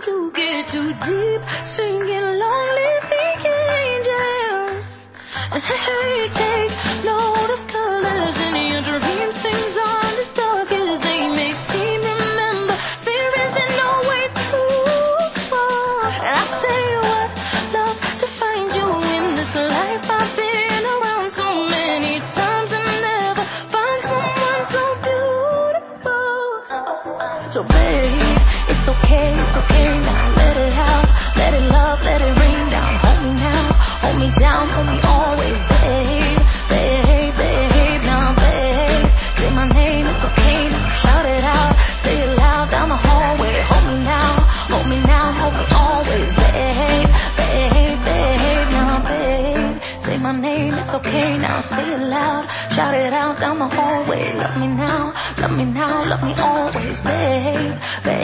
to get too deep, singing long live the angels. And hey, take note of colors in your dreams. Things aren't as dark as they may seem. Remember, there isn't no way too far. And I say what love to find you in this life. I've been around so many times and never find someone so beautiful. So babe, it's okay now. Let it out, let it love, let it rain down. Hold me now, hold me down, hold me always, babe, babe, babe. Now babe, say my name, it's okay now. Shout it out, say it loud down the hallway. Hold me now, hold me now, hold me always, babe, babe, babe. Now babe, say my name, it's okay now. Say it loud, shout it out down the hallway. Love me now, love me now, love me always, babe, babe.